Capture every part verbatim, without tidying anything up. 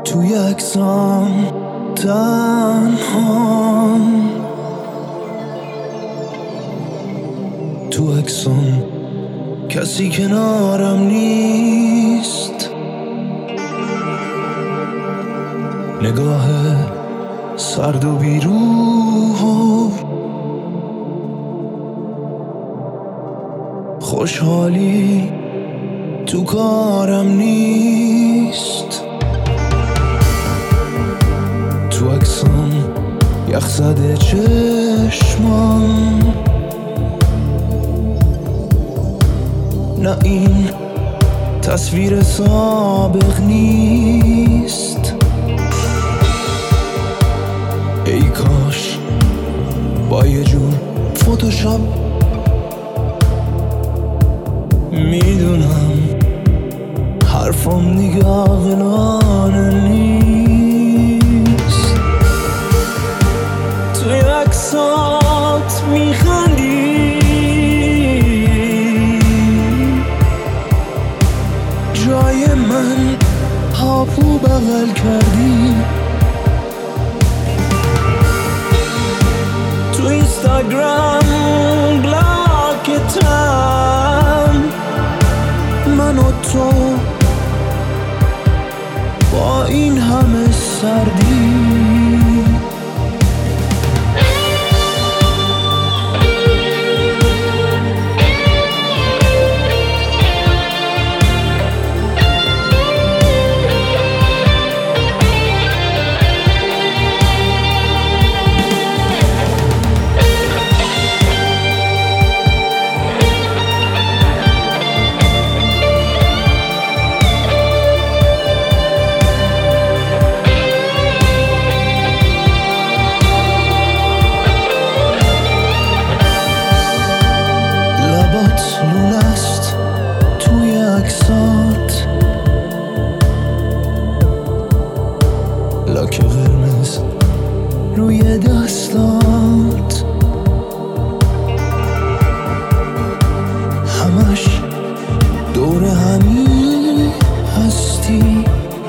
توی عکسام تنهام، تو عکسام کسی کنارم نیست. نگاه سرد و بیروح و خوشحالی تو کارم نیست. تو عکسام یخ زده چشمام، نه این تصویر سابق نیست. ای کاش با یه جور فتوشاپ، میدونم حرفم دیگه عاقلانه نیست. توی عکسات میخندی، جای من هاپو بغل کردی. تو اینستاگرام بلاکتم، من و تو با این همه سردی. لولست توی عکسات، لاک قرمز روی دستات، همش دور همی هستی.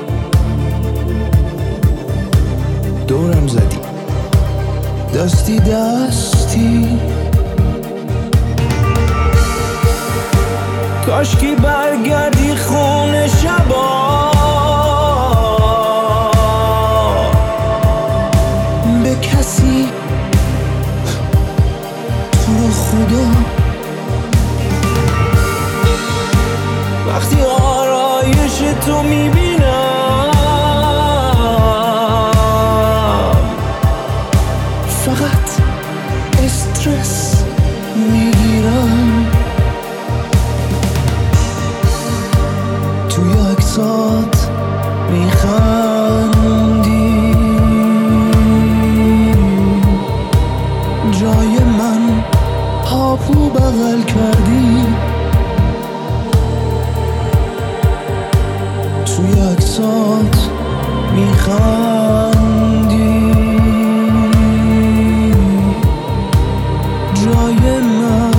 دورم زدی دستی دستی، کاشکی برگردی خونه شبا، به کسی تو رو خدا. وقتی آرایش تو میبینم، فقط استرس میگیرم. توی عکسات میخندی، جای من هاپو بغل کردی. توی عکسات میخندی، جای من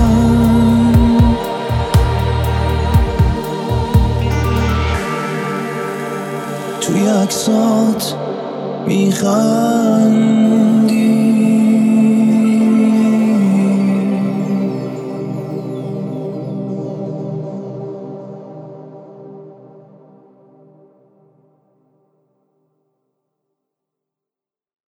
توی عکسات میخندی.